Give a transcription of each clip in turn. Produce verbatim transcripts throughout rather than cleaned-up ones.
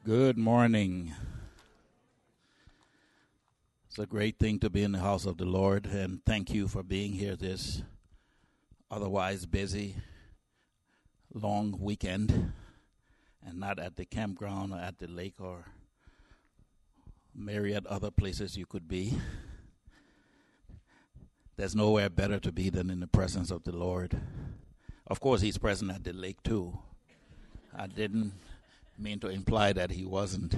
Good morning. It's a great thing to be in the house of the Lord, and thank you for being here this otherwise busy, long weekend, and not at the campground or at the lake or myriad other places you could be. There's nowhere better to be than in the presence of the Lord. Of course, he's present at the lake too. I didn't mean to imply that he wasn't.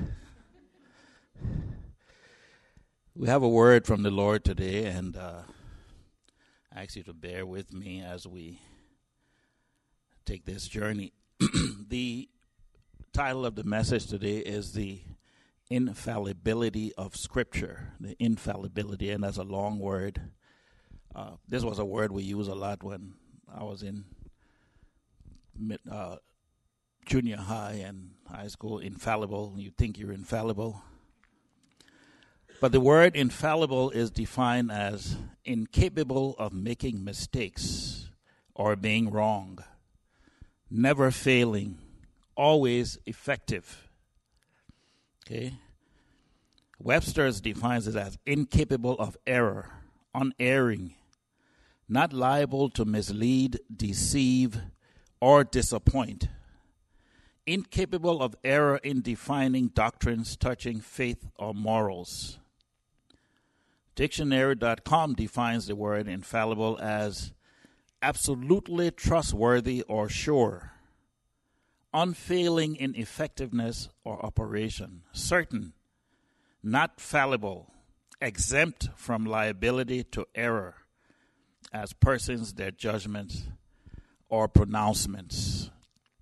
We have a word from the Lord today, and uh, I ask you to bear with me as we take this journey. The title of the message today is the infallibility of Scripture. The infallibility, and that's a long word. Uh, this was a word we use a lot when I was in mid, uh, junior high and high school. Infallible. You think you're infallible. But the word infallible is defined as incapable of making mistakes or being wrong, never failing, always effective. Okay? Webster's defines it as incapable of error, unerring, not liable to mislead, deceive, or disappoint. Incapable of error in defining doctrines touching faith or morals. Dictionary dot com defines the word infallible as absolutely trustworthy or sure, unfailing in effectiveness or operation, certain, not fallible, exempt from liability to error as persons, their judgments, or pronouncements.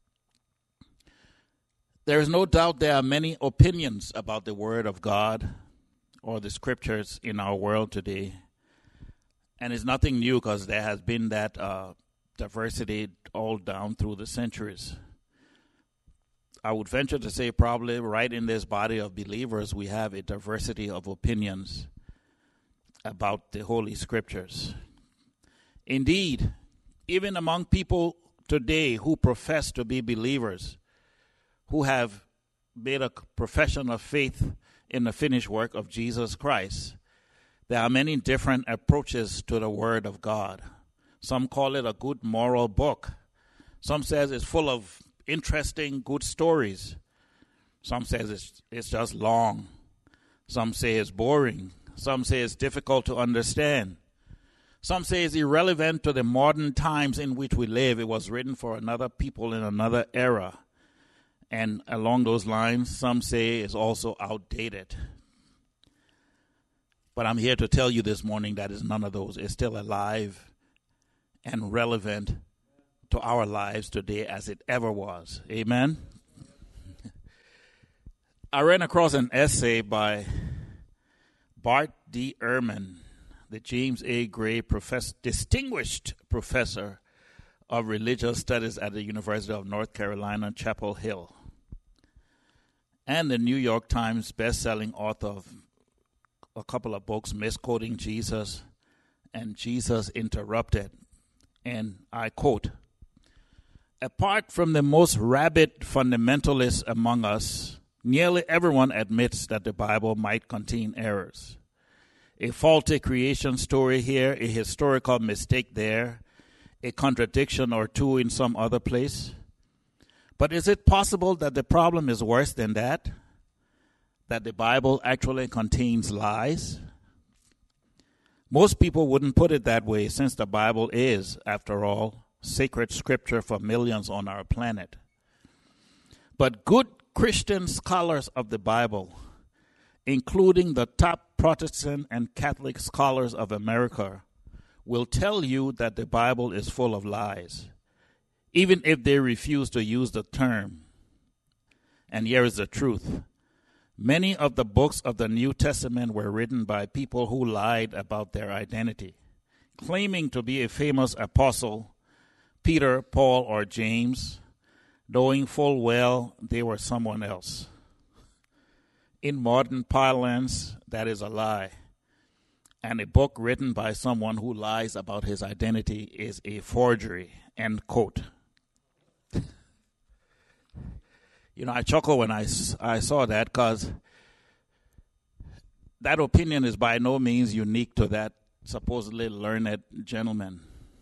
There is no doubt there are many opinions about the Word of God or the Scriptures in our world today. And it's nothing new because there has been that uh, diversity all down through the centuries. I would venture to say probably right in this body of believers we have a diversity of opinions about the Holy Scriptures. Indeed, even among people today who profess to be believers, who have made a profession of faith in the finished work of Jesus Christ, there are many different approaches to the Word of God. Some call it a good moral book. Some says it's full of interesting, good stories. Some says it's, it's just long. Some say it's boring. Some say it's difficult to understand. Some say it's irrelevant to the modern times in which we live. It was written for another people in another era. And along those lines, some say it's also outdated. But I'm here to tell you this morning that is none of those. It's still alive and relevant to our lives today as it ever was. Amen? I ran across an essay by Bart D. Ehrman, the James A. Gray professor, distinguished professor of religious studies at the University of North Carolina, Chapel Hill, and the New York Times best-selling author of a couple of books, Misquoting Jesus and Jesus Interrupted. And I quote, "Apart from the most rabid fundamentalists among us, nearly everyone admits that the Bible might contain errors. A faulty creation story here, a historical mistake there, a contradiction or two in some other place. But is it possible that the problem is worse than that? That the Bible actually contains lies? Most people wouldn't put it that way, since the Bible is, after all, sacred scripture for millions on our planet. But good Christian scholars of the Bible, including the top Protestant and Catholic scholars of America, will tell you that the Bible is full of lies, even if they refuse to use the term. And here is the truth. Many of the books of the New Testament were written by people who lied about their identity, claiming to be a famous apostle, Peter, Paul, or James, knowing full well they were someone else. In modern parlance, that is a lie. And a book written by someone who lies about his identity is a forgery, end quote. You know, I chuckle when I, I saw that, because that opinion is by no means unique to that supposedly learned gentleman.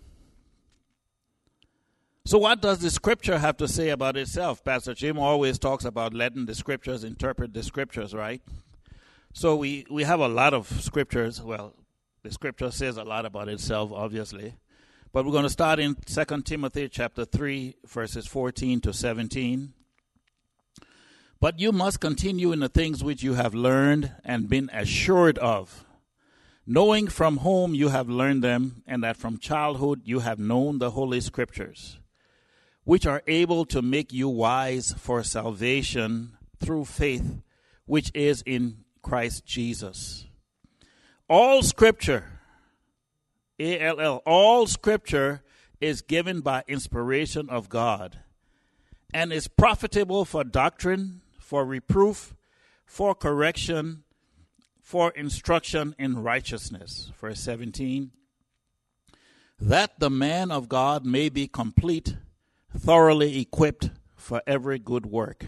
So what does the scripture have to say about itself? Pastor Jim always talks about letting the scriptures interpret the scriptures, right? So we, we have a lot of scriptures. Well, the scripture says a lot about itself, obviously. But we're going to start in Second Timothy chapter three, verses fourteen to seventeen. But you must continue in the things which you have learned and been assured of, knowing from whom you have learned them, and that from childhood you have known the Holy Scriptures, which are able to make you wise for salvation through faith, which is in Christ Jesus. All Scripture, A L L, all Scripture is given by inspiration of God, and is profitable for doctrine, for reproof, for correction, for instruction in righteousness. Verse seventeen, that the man of God may be complete, thoroughly equipped for every good work.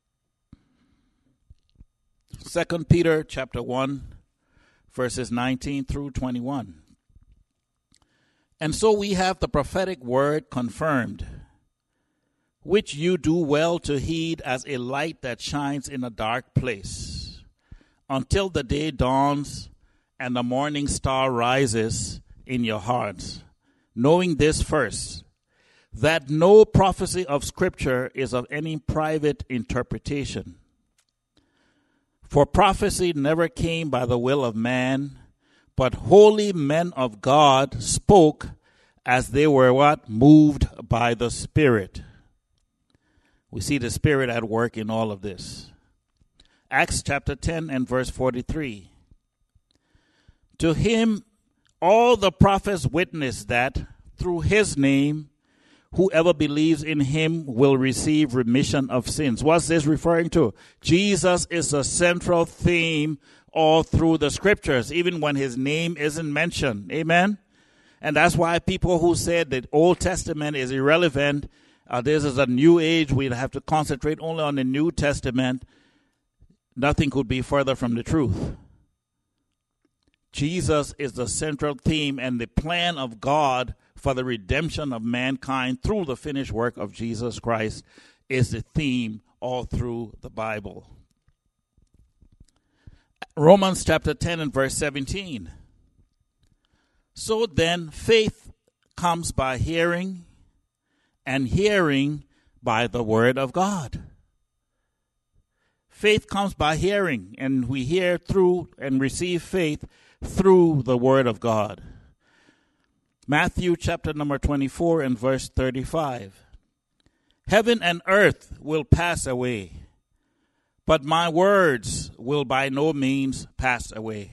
Second Peter chapter one, verses nineteen through twenty-one. And so we have the prophetic word confirmed, which you do well to heed as a light that shines in a dark place, until the day dawns and the morning star rises in your hearts, knowing this first, that no prophecy of Scripture is of any private interpretation. For prophecy never came by the will of man, but holy men of God spoke as they were what? Moved by the Spirit. We see the Spirit at work in all of this. Acts chapter ten and verse forty-three. To him all the prophets witness that through his name whoever believes in him will receive remission of sins. What's this referring to? Jesus is the central theme all through the scriptures, even when his name isn't mentioned. Amen? And that's why people who said that Old Testament is irrelevant, uh, this is a new age, we'd have to concentrate only on the New Testament, nothing could be further from the truth. Jesus is the central theme and the plan of God for the redemption of mankind through the finished work of Jesus Christ is the theme all through the Bible. Romans chapter ten and verse seventeen. So then faith comes by hearing, and hearing by the word of God. Faith comes by hearing, and we hear through and receive faith through the word of God. Matthew chapter number twenty-four and verse thirty-five. Heaven and earth will pass away, but my words will by no means pass away.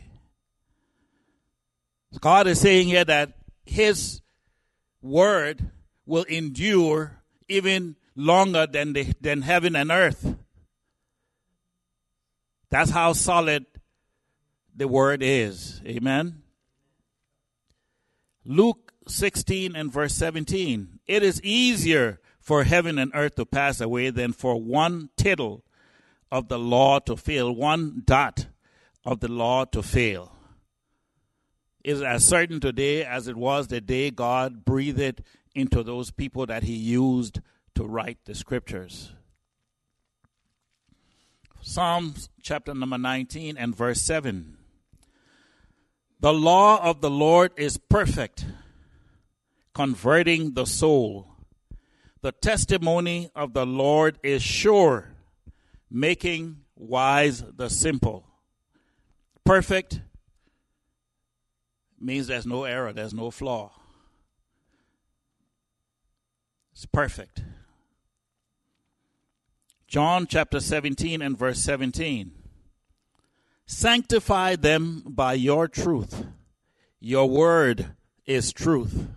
God is saying here that his word will endure even longer than the, than heaven and earth. That's how solid the word is. Amen. Luke sixteen and verse seventeen. It is easier for heaven and earth to pass away than for one tittle of the law to fail, one dot of the law to fail. It is as certain today as it was the day God breathed it into those people that he used to write the scriptures. Psalms chapter number nineteen and verse seven. The law of the Lord is perfect, converting the soul. The testimony of the Lord is sure, making wise the simple. Perfect means there's no error, there's no flaw. It's perfect. John chapter seventeen and verse seventeen. Sanctify them by your truth. Your word is truth.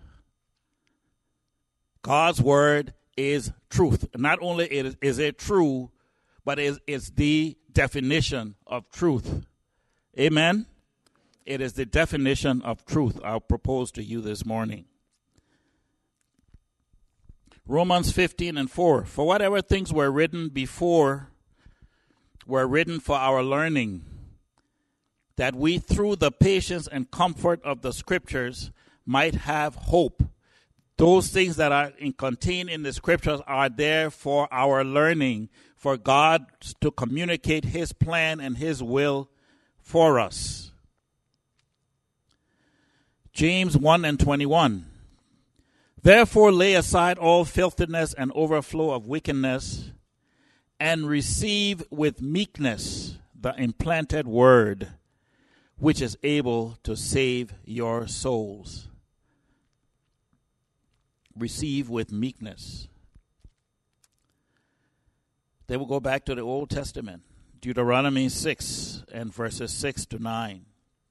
God's word is truth. Not only is it true, but it is the definition of truth. Amen? It is the definition of truth I'll propose to you this morning. Romans fifteen and four. For whatever things were written before were written for our learning, that we through the patience and comfort of the scriptures might have hope. Those things that are in, contained in the scriptures are there for our learning, for God to communicate his plan and his will for us. James one and twenty-one. Therefore lay aside all filthiness and overflow of wickedness, and receive with meekness the implanted word, which is able to save your souls. Receive with meekness. They will go back to the Old Testament, Deuteronomy six and verses six to nine.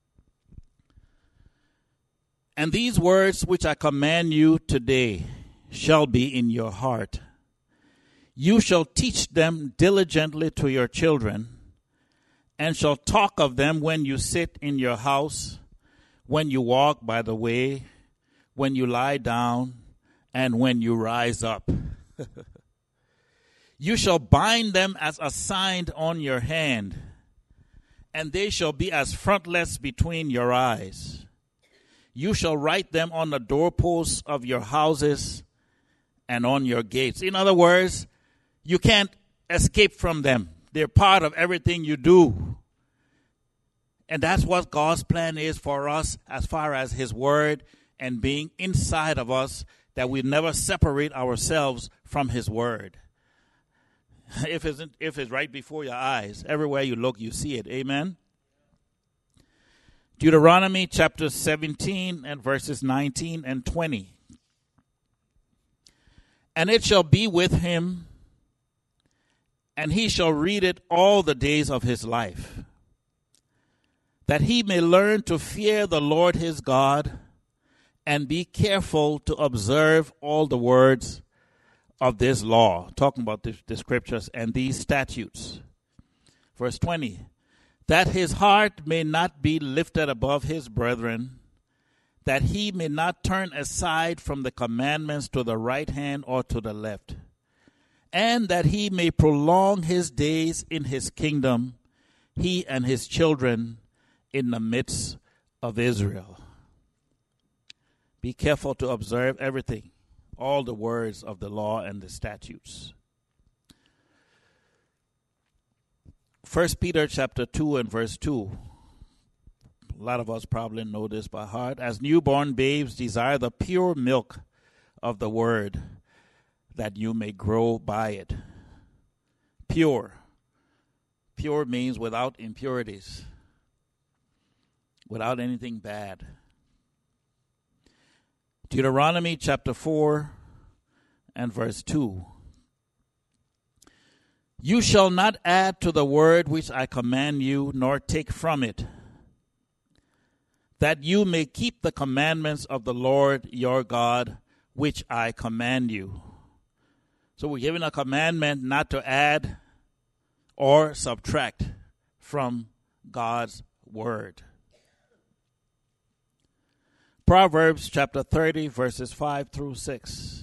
And these words which I command you today shall be in your heart. You shall teach them diligently to your children, and shall talk of them when you sit in your house, when you walk by the way, when you lie down, and when you rise up. You shall bind them as a sign on your hand, and they shall be as frontlets between your eyes. You shall write them on the doorposts of your houses and on your gates. In other words, you can't escape from them. They're part of everything you do. And that's what God's plan is for us as far as his word and being inside of us, that we never separate ourselves from his word. If it's, if it's right before your eyes, everywhere you look, you see it. Amen? Deuteronomy chapter seventeen and verses nineteen and twenty. And it shall be with him, and he shall read it all the days of his life, that he may learn to fear the Lord his God, and be careful to observe all the words of this law. Talking about the, the scriptures and these statutes. Verse twenty. That his heart may not be lifted above his brethren, that he may not turn aside from the commandments to the right hand or to the left, and that he may prolong his days in his kingdom, he and his children in the midst of Israel. Be careful to observe everything, all the words of the law and the statutes. First Peter chapter two and verse two. A lot of us probably know this by heart. As newborn babes, desire the pure milk of the word, that you may grow by it. Pure. Pure means without impurities, without anything bad. Deuteronomy chapter four and verse two. You shall not add to the word which I command you, nor take from it, that you may keep the commandments of the Lord your God, which I command you. So we're given a commandment not to add or subtract from God's word. Proverbs chapter thirty, verses five through six.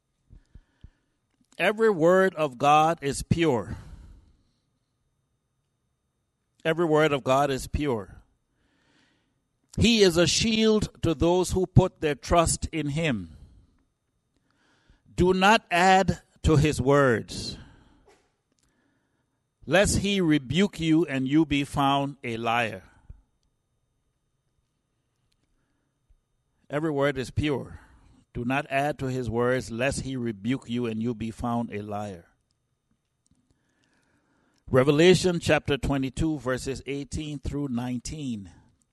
Every word of God is pure. Every word of God is pure. He is a shield to those who put their trust in him. Do not add to his words, lest he rebuke you and you be found a liar. Every word is pure. Do not add to his words, lest he rebuke you and you be found a liar. Revelation chapter twenty-two, verses eighteen through nineteen.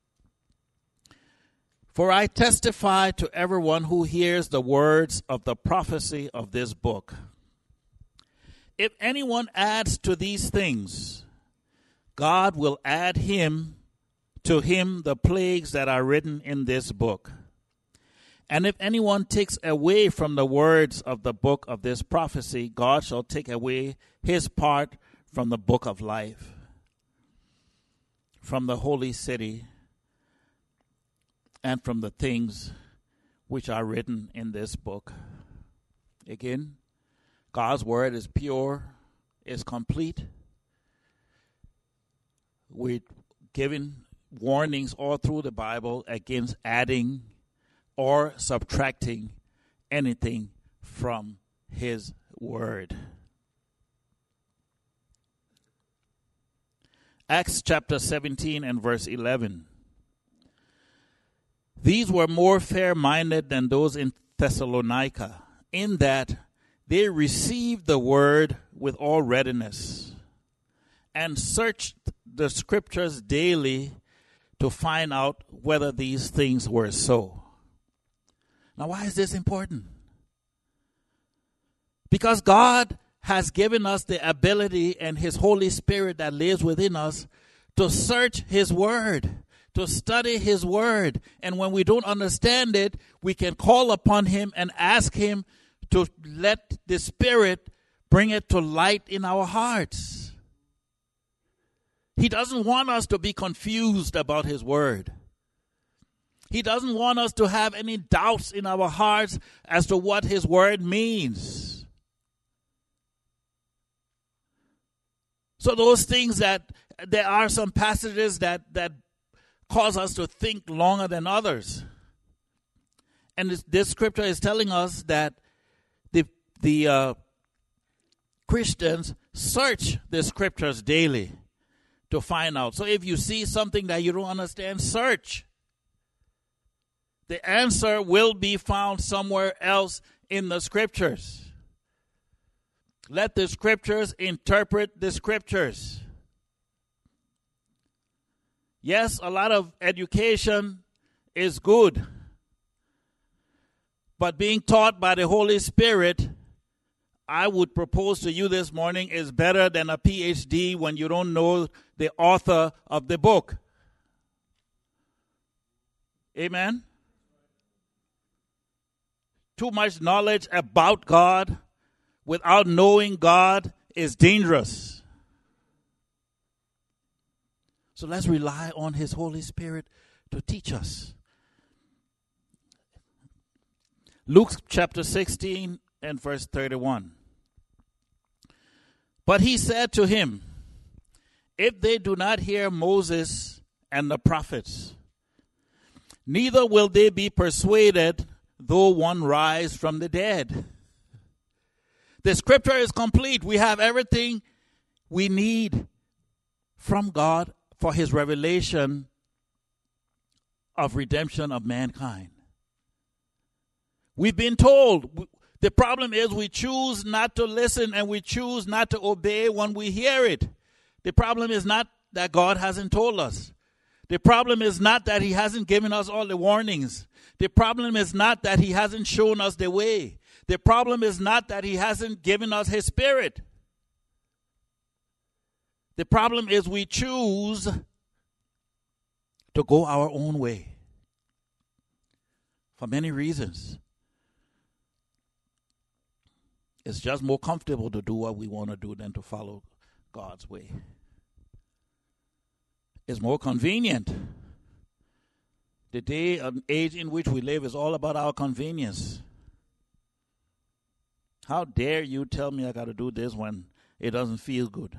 For I testify to everyone who hears the words of the prophecy of this book. If anyone adds to these things, God will add him to him the plagues that are written in this book. And if anyone takes away from the words of the book of this prophecy, God shall take away his part from the book of life, from the holy city, and from the things which are written in this book. Again, God's word is pure, is complete. We're given warnings all through the Bible against adding or subtracting anything from his word. Acts chapter seventeen and verse eleven. These were more fair-minded than those in Thessalonica, in that they received the word with all readiness and searched the scriptures daily to find out whether these things were so. Now, why is this important? Because God has given us the ability, and his Holy Spirit that lives within us, to search his word, to study his word. And when we don't understand it, we can call upon him and ask him to let the Spirit bring it to light in our hearts. He doesn't want us to be confused about his word. He doesn't want us to have any doubts in our hearts as to what his word means. So those things that, there are some passages that, that cause us to think longer than others. And this, this scripture is telling us that the, the uh, Christians search the scriptures daily to find out. So if you see something that you don't understand, search. The answer will be found somewhere else in the scriptures. Let the scriptures interpret the scriptures. Yes, a lot of education is good, but being taught by the Holy Spirit, I would propose to you this morning, is better than a P H D when you don't know the author of the book. Amen? Too much knowledge about God without knowing God is dangerous. So let's rely on his Holy Spirit to teach us. Luke chapter sixteen and verse thirty-one. But he said to him, if they do not hear Moses and the prophets, neither will they be persuaded though one rise from the dead. The scripture is complete. We have everything we need from God for his revelation of redemption of mankind. We've been told. The problem is we choose not to listen and we choose not to obey when we hear it. The problem is not that God hasn't told us. The problem is not that he hasn't given us all the warnings. The problem is not that he hasn't shown us the way. The problem is not that he hasn't given us his Spirit. The problem is we choose to go our own way for many reasons. It's just more comfortable to do what we want to do than to follow God's way. It's more convenient. The day and age in which we live is all about our convenience. How dare you tell me I got to do this when it doesn't feel good?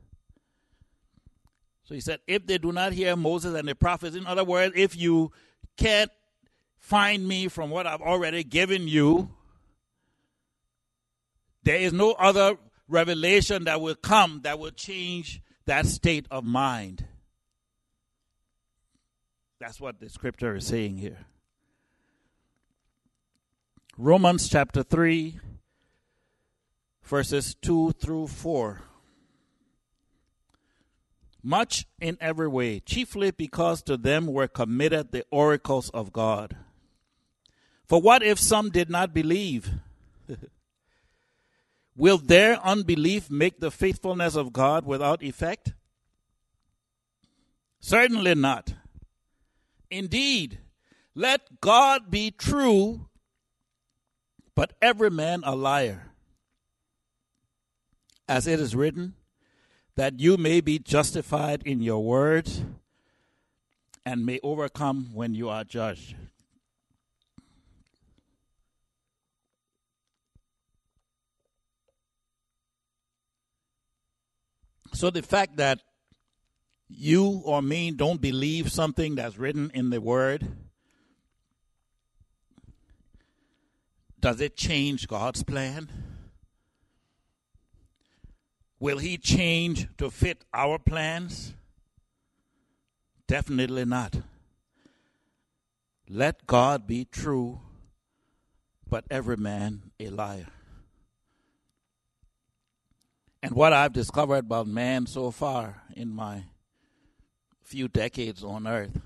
So he said, if they do not hear Moses and the prophets, in other words, if you can't find me from what I've already given you, there is no other revelation that will come that will change that state of mind. That's what the scripture is saying here. Romans chapter three, verses two through four. Much in every way, chiefly because to them were committed the oracles of God. For what if some did not believe? Will their unbelief make the faithfulness of God without effect? Certainly not. Indeed, let God be true, but every man a liar. As it is written, that you may be justified in your words and may overcome when you are judged. So the fact that you or me don't believe something that's written in the Word, does it change God's plan? Will He change to fit our plans? Definitely not. Let God be true, but every man a liar. And what I've discovered about man so far in my few decades on earth,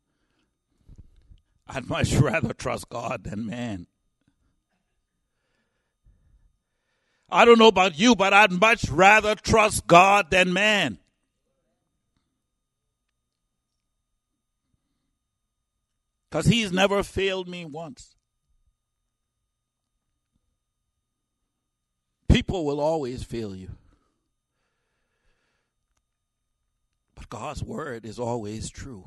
I'd much rather trust God than man. I don't know about you, but I'd much rather trust God than man. Because He's never failed me once. People will always fail you. But God's word is always true.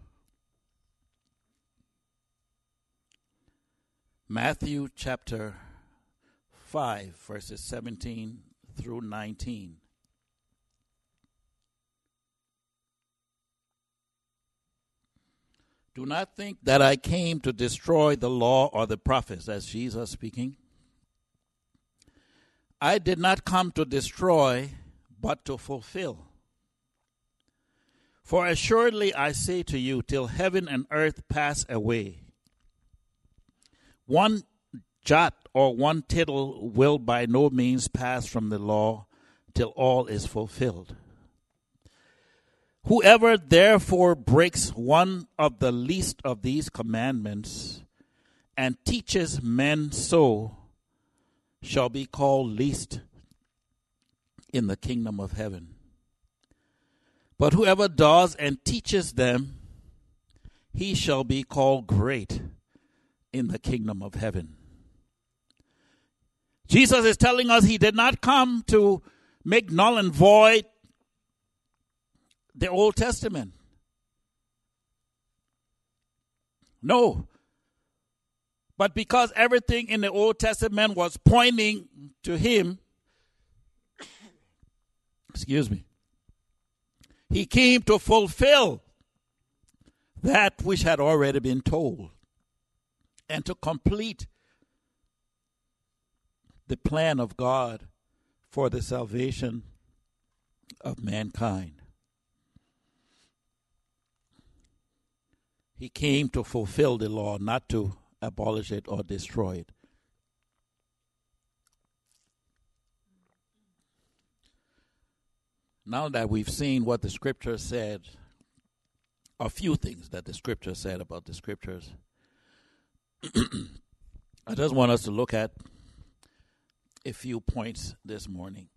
Matthew chapter five, verses seventeen through nineteen. Do not think that I came to destroy the law or the prophets, as Jesus speaking. I did not come to destroy, but to fulfill. For assuredly I say to you, till heaven and earth pass away, one jot or one tittle will by no means pass from the law till all is fulfilled. Whoever therefore breaks one of the least of these commandments and teaches men so shall be called least in the kingdom of heaven. But whoever does and teaches them, he shall be called great in the kingdom of heaven. Jesus is telling us He did not come to make null and void the Old Testament. No. But because everything in the Old Testament was pointing to Him, excuse me, He came to fulfill that which had already been told and to complete the plan of God for the salvation of mankind. He came to fulfill the law, not to abolish it or destroy it. Now that we've seen what the Scripture said, a few things that the Scripture said about the Scriptures, I just want us to look at a few points this morning.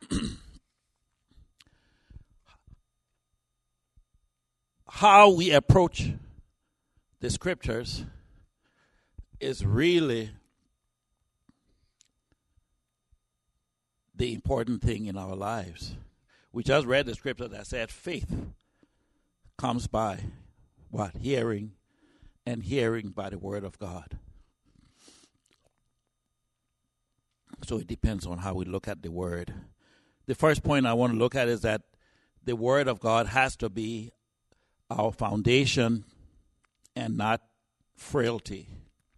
How we approach the Scriptures is really the important thing in our lives. We just read the Scripture that said faith comes by what? Hearing, and hearing by the Word of God. So it depends on how we look at the Word. The first point I want to look at is that the Word of God has to be our foundation and not frailty.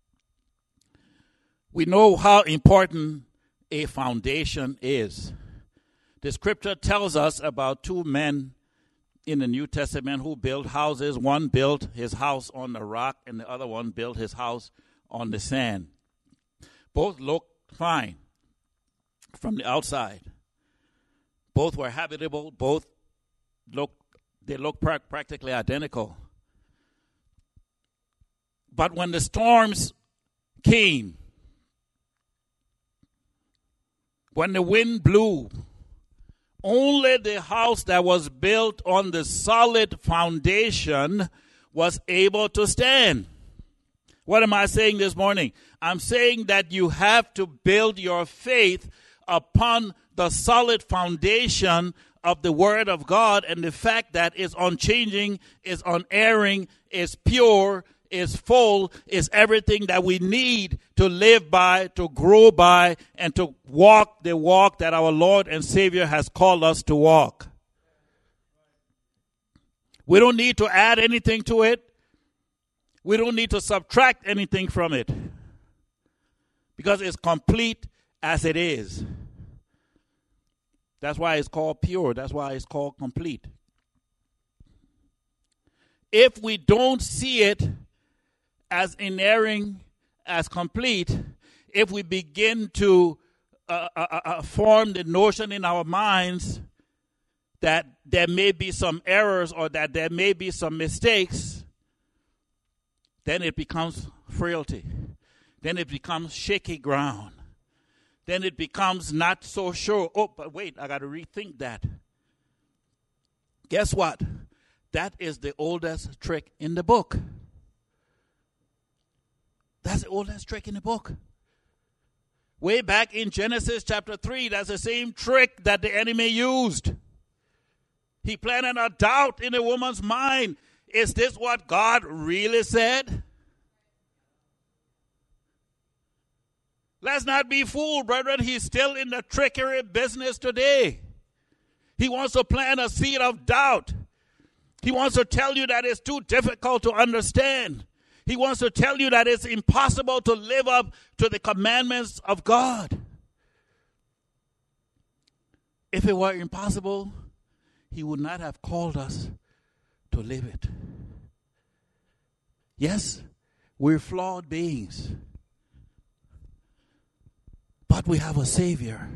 We know how important a foundation is. The Scripture tells us about two men in the New Testament who built houses. One built his house on the rock and the other one built his house on the sand. Both looked fine from the outside. Both were habitable. Both looked, they looked pra- practically identical. But when the storms came, when the wind blew, only the house that was built on the solid foundation was able to stand. What am I saying this morning? I'm saying that you have to build your faith upon the solid foundation of the Word of God, and the fact that it's unchanging, is unerring, is pure, is full, is everything that we need to live by, to grow by, and to walk the walk that our Lord and Savior has called us to walk. We don't need to add anything to it. We don't need to subtract anything from it. Because it's complete as it is. That's why it's called pure. That's why it's called complete. If we don't see it as inerring, as complete, if we begin to uh, uh, uh, form the notion in our minds that there may be some errors or that there may be some mistakes, then it becomes frailty. Then it becomes shaky ground. Then it becomes not so sure. Oh, but wait, I got to rethink that. Guess what? That is the oldest trick in the book. That's the oldest trick in the book. Way back in Genesis chapter three, that's the same trick that the enemy used. He planted a doubt in the woman's mind. Is this what God really said? Let's not be fooled, brethren. He's still in the trickery business today. He wants to plant a seed of doubt. He wants to tell you that it's too difficult to understand. He wants to tell you that it's impossible to live up to the commandments of God. If it were impossible, he would not have called us to live it. Yes, we're flawed beings. But we have a Savior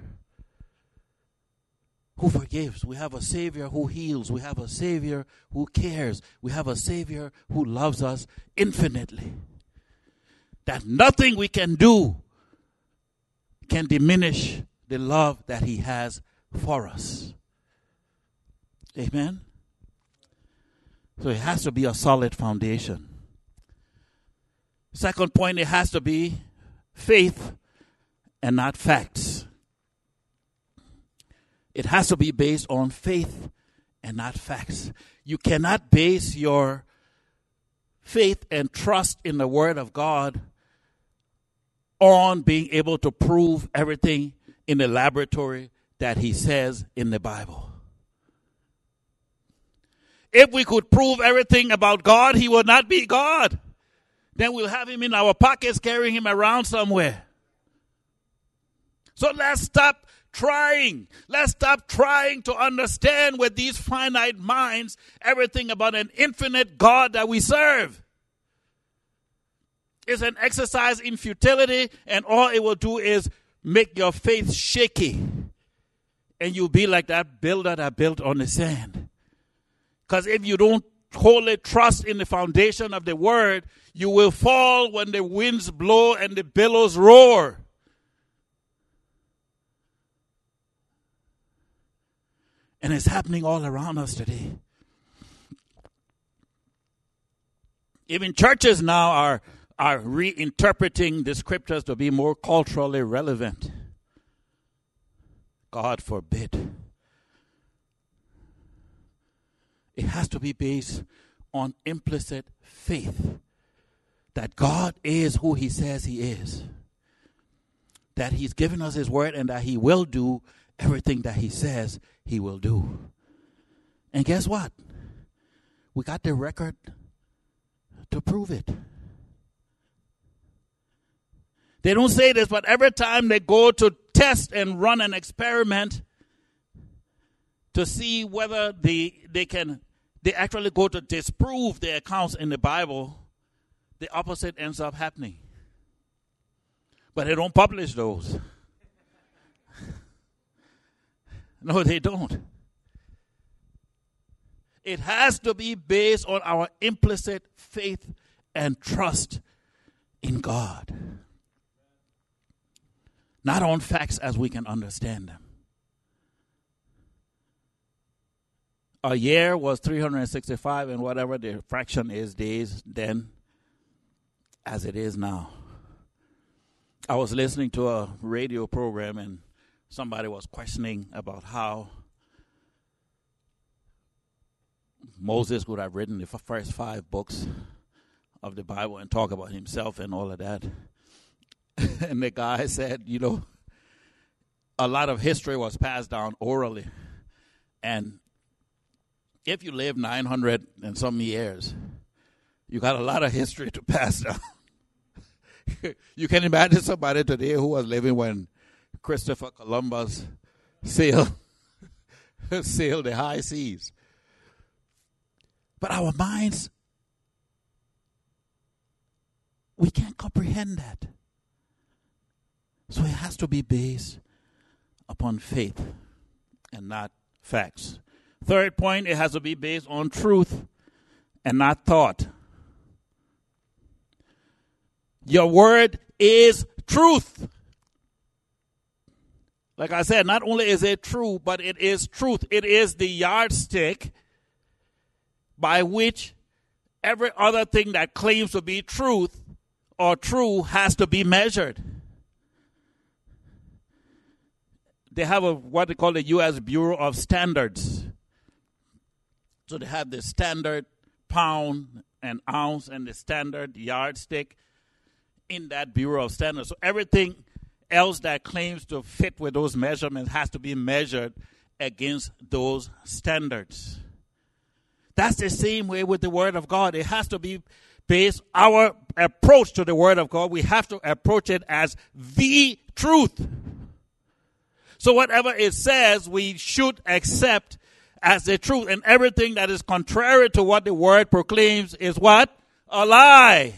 who forgives. We have a Savior who heals. We have a Savior who cares. We have a Savior who loves us infinitely. That nothing we can do can diminish the love that he has for us. Amen? So it has to be a solid foundation. Second point, it has to be faith and not facts. It has to be based on faith and not facts. You cannot base your faith and trust in the Word of God on being able to prove everything in the laboratory that he says in the Bible. If we could prove everything about God, he would not be God. Then we'll have him in our pockets, carrying him around somewhere. So let's stop trying. Let's stop trying to understand with these finite minds everything about an infinite God that we serve. It's an exercise in futility, and all it will do is make your faith shaky. And you'll be like that builder that built on the sand. Because if you don't wholly trust in the foundation of the word, you will fall when the winds blow and the billows roar. And it's happening all around us today. Even churches now are, are reinterpreting the scriptures to be more culturally relevant. God forbid. It has to be based on implicit faith that God is who he says he is. That he's given us his word and that he will do everything that he says he will do. And guess what? We got the record to prove it. They don't say this, but every time they go to test and run an experiment to see whether they, they can, they actually go to disprove the accounts in the Bible, the opposite ends up happening. But they don't publish those. No, they don't. It has to be based on our implicit faith and trust in God. Not on facts as we can understand them. A year was three hundred sixty-five and whatever the fraction is days then as it is now. I was listening to a radio program and somebody was questioning about how Moses would have written the first five books of the Bible and talk about himself and all of that. And the guy said, you know, a lot of history was passed down orally. And if you live nine hundred and some years, you got a lot of history to pass down. You can imagine somebody today who was living when Christopher Columbus sailed, sailed the high seas. But our minds, we can't comprehend that. So it has to be based upon faith and not facts. Third point, it has to be based on truth and not thought. Your word is truth. Like I said, not only is it true, but it is truth. It is the yardstick by which every other thing that claims to be truth or true has to be measured. They have a what they call the U S Bureau of Standards. So they have the standard pound and ounce and the standard yardstick in that Bureau of Standards. So everything else that claims to fit with those measurements has to be measured against those standards. That's the same way with the Word of God. It has to be based, our approach to the Word of God, we have to approach it as the truth. So whatever it says, we should accept as the truth. And everything that is contrary to what the Word proclaims is what? A lie.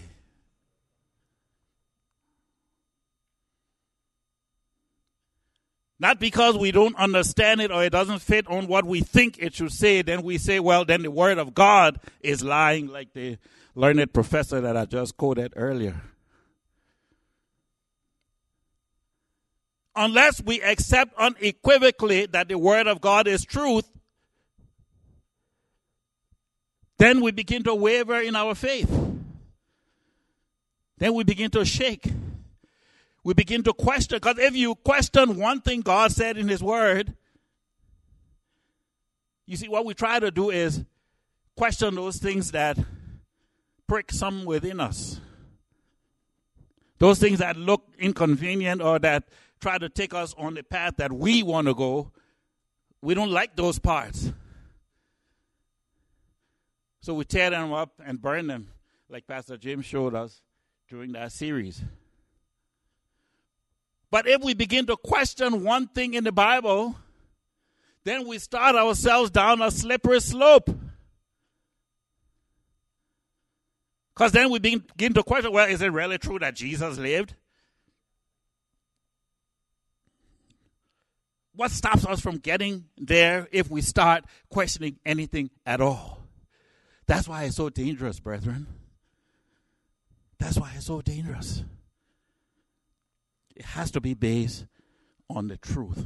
Not because we don't understand it or it doesn't fit on what we think it should say, then we say, well, then the Word of God is lying, like the learned professor that I just quoted earlier. Unless we accept unequivocally that the Word of God is truth, then we begin to waver in our faith. Then we begin to shake. We begin to question, because if you question one thing God said in His Word, you see, what we try to do is question those things that prick some within us. Those things that look inconvenient or that try to take us on the path that we want to go. We don't like those parts. So we tear them up and burn them, like Pastor Jim showed us during that series. But if we begin to question one thing in the Bible, then we start ourselves down a slippery slope. Because then we begin to question, well, is it really true that Jesus lived? What stops us from getting there if we start questioning anything at all? That's why it's so dangerous, brethren. That's why it's so dangerous. It has to be based on the truth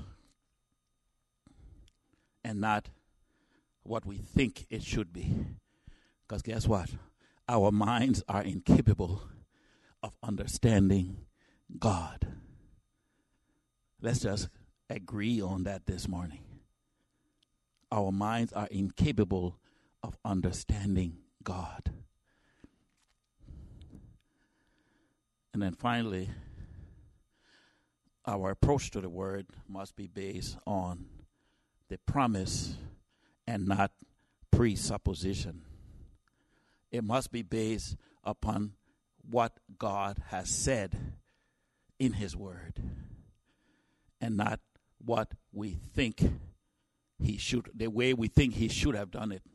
and not what we think it should be. Because guess what? Our minds are incapable of understanding God. Let's just agree on that this morning. Our minds are incapable of understanding God. And then finally, our approach to the Word must be based on the promise and not presupposition. It must be based upon what God has said in His Word and not what we think He should, the way we think He should have done it.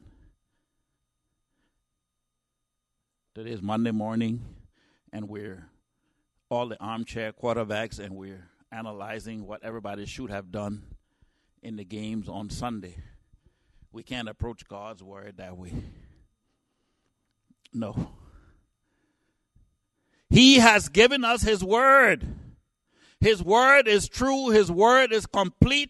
Today is Monday morning, and we're all the armchair quarterbacks, and we're analyzing what everybody should have done in the games on Sunday. We can't approach God's Word that way. No. He has given us His Word. His Word is true. His Word is complete.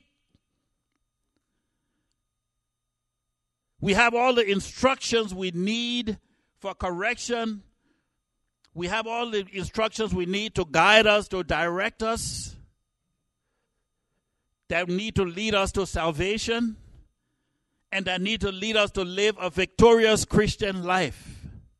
We have all the instructions we need for correction. We have all the instructions we need to guide us, to direct us, that need to lead us to salvation, and that need to lead us to live a victorious Christian life.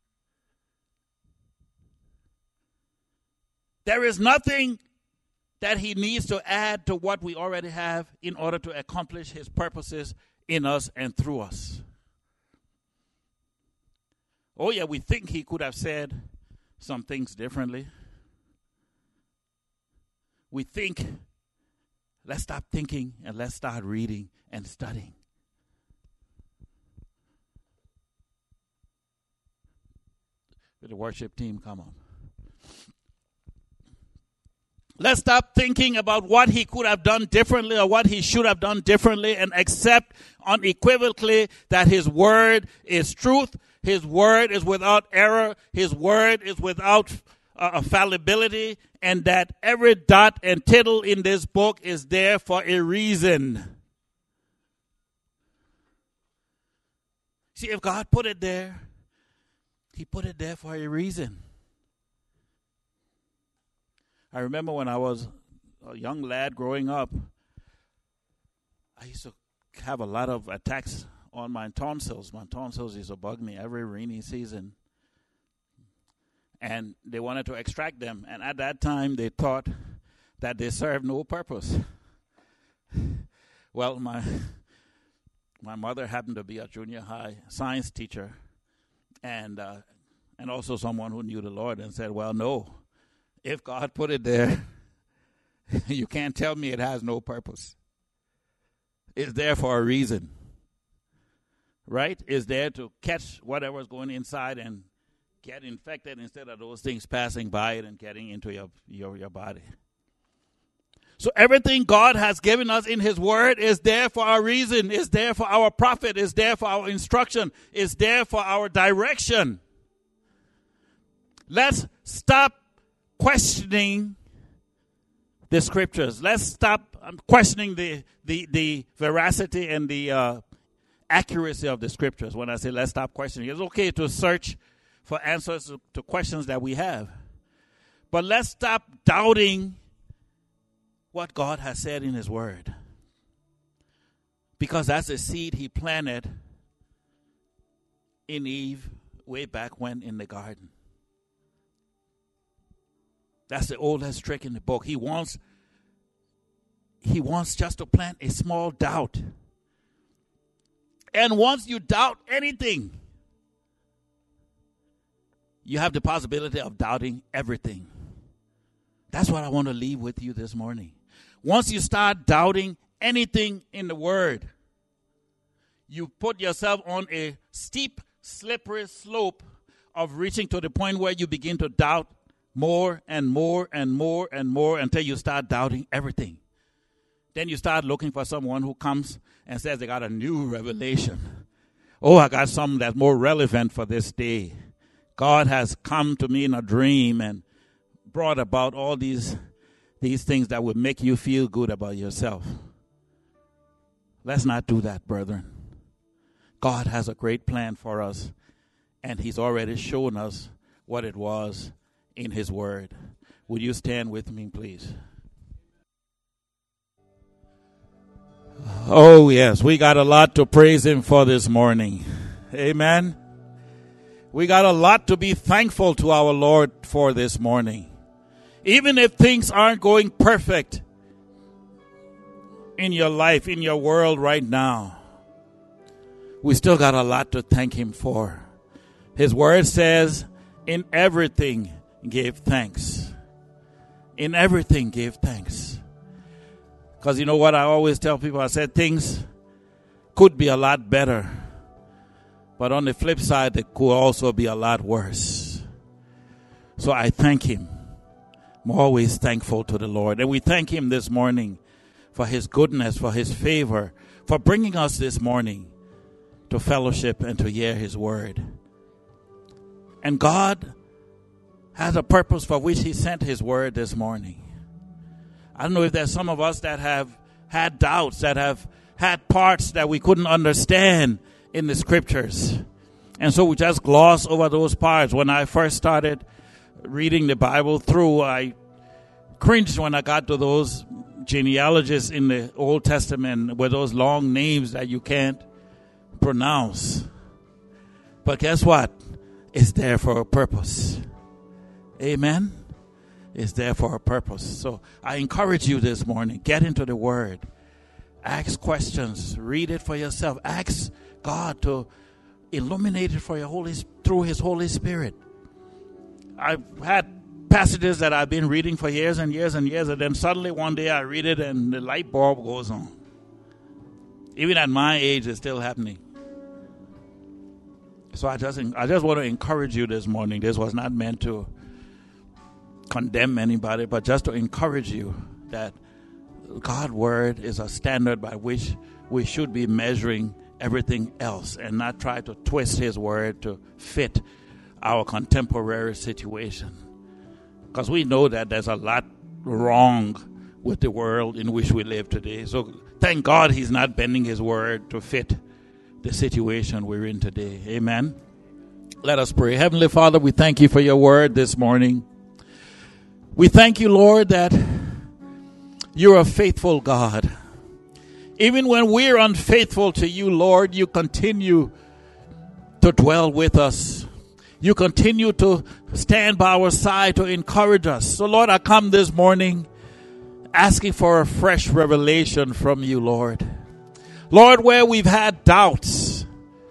There is nothing that He needs to add to what we already have in order to accomplish His purposes in us and through us. Oh, yeah, we think he could have said some things differently. We think, let's stop thinking and let's start reading and studying. Will the worship team come on? Let's stop thinking about what he could have done differently or what he should have done differently and accept unequivocally that his word is truth, his word is without error, his word is without uh, fallibility, and that every dot and tittle in this book is there for a reason. See, if God put it there, he put it there for a reason. I remember when I was a young lad growing up, I used to have a lot of attacks on my tonsils. My tonsils used to bug me every rainy season. And they wanted to extract them. And at that time, they thought that they served no purpose. Well, my my mother happened to be a junior high science teacher and uh, and also someone who knew the Lord, and said, well, no. If God put it there, you can't tell me it has no purpose. It's there for a reason. Right? It's there to catch whatever's going inside and get infected instead of those things passing by it and getting into your, your, your body. So everything God has given us in his word is there for a reason. It's there for our profit. It's there for our instruction. It's there for our direction. Let's stop questioning the scriptures. Let's stop questioning the the, the veracity and the uh, accuracy of the scriptures. When I say let's stop questioning, it's okay to search for answers to, to questions that we have. But let's stop doubting what God has said in his word. Because that's a seed he planted in Eve way back when in the garden. That's the oldest trick in the book. He wants, he wants just to plant a small doubt. And once you doubt anything, you have the possibility of doubting everything. That's what I want to leave with you this morning. Once you start doubting anything in the word, you put yourself on a steep, slippery slope of reaching to the point where you begin to doubt more and more and more and more until you start doubting everything. Then you start looking for someone who comes and says they got a new revelation. Oh, I got something that's more relevant for this day. God has come to me in a dream and brought about all these, these things that would make you feel good about yourself. Let's not do that, brethren. God has a great plan for us, and he's already shown us what it was in his word. Would you stand with me, please? Oh, yes, we got a lot to praise him for this morning. Amen. We got a lot to be thankful to our Lord for this morning. Even if things aren't going perfect in your life, in your world right now, we still got a lot to thank him for. His word says, in everything, give thanks. In everything, give thanks. Because you know what I always tell people? I said things could be a lot better. But on the flip side, it could also be a lot worse. So I thank him. I'm always thankful to the Lord. And we thank him this morning for his goodness, for his favor, for bringing us this morning to fellowship and to hear his word. And God has a purpose for which he sent his word this morning. I don't know if there's some of us that have had doubts, that have had parts that we couldn't understand in the scriptures. And so we just gloss over those parts. When I first started reading the Bible through, I cringed when I got to those genealogies in the Old Testament with those long names that you can't pronounce. But guess what? It's there for a purpose. Amen. It's there for a purpose. So I encourage you this morning, get into the word. Ask questions. Read it for yourself. Ask God to illuminate it for your Holy through his Holy Spirit. I've had passages that I've been reading for years and years and years, and then suddenly one day I read it and the light bulb goes on. Even at my age, it's still happening. So I just, I just want to encourage you this morning. This was not meant to condemn anybody, but just to encourage you that God's word is a standard by which we should be measuring everything else and not try to twist his word to fit our contemporary situation. Because we know that there's a lot wrong with the world in which we live today. So thank God he's not bending his word to fit the situation we're in today. Amen. Let us pray. Heavenly Father, we thank you for your word this morning. We thank you, Lord, that you're a faithful God. Even when we're unfaithful to you, Lord, you continue to dwell with us. You continue to stand by our side to encourage us. So, Lord, I come this morning asking for a fresh revelation from you, Lord. Lord, where we've had doubts,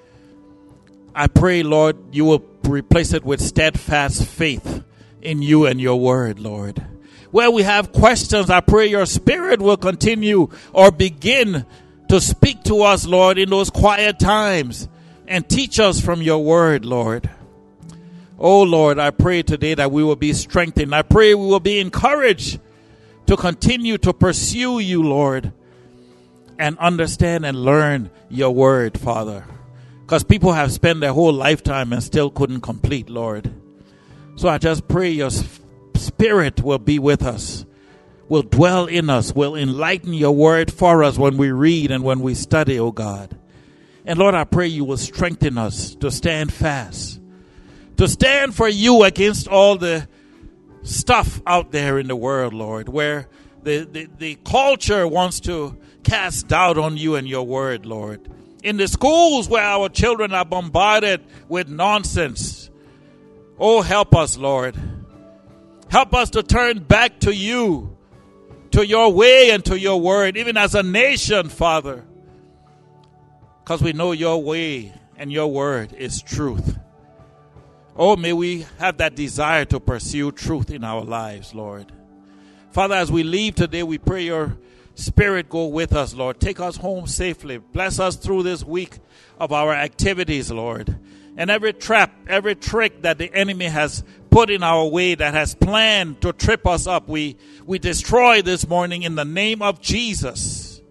I pray, Lord, you will replace it with steadfast faith in you and your word, Lord. Where we have questions, I pray your spirit will continue or begin to speak to us, Lord, in those quiet times and teach us from your word, Lord. Oh, Lord, I pray today that we will be strengthened. I pray we will be encouraged to continue to pursue you, Lord, and understand and learn your word, Father. Because people have spent their whole lifetime and still couldn't complete, Lord. So I just pray your spirit will be with us, will dwell in us, will enlighten your word for us when we read and when we study, oh God. And Lord, I pray you will strengthen us to stand fast, to stand for you against all the stuff out there in the world, Lord, where the, the, the culture wants to cast doubt on you and your word, Lord. In the schools where our children are bombarded with nonsense. Oh, help us, Lord. Help us to turn back to you, to your way and to your word, even as a nation, Father. Because we know your way and your word is truth. Oh, may we have that desire to pursue truth in our lives, Lord. Father, as we leave today, we pray your Spirit go with us, Lord. Take us home safely. Bless us through this week of our activities, Lord. And every trap, every trick that the enemy has put in our way, that has planned to trip us up, we, we destroy this morning in the name of Jesus.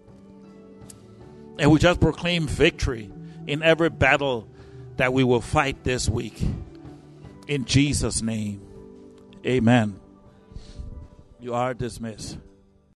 And we just proclaim victory in every battle that we will fight this week. In Jesus' name, amen. You are dismissed.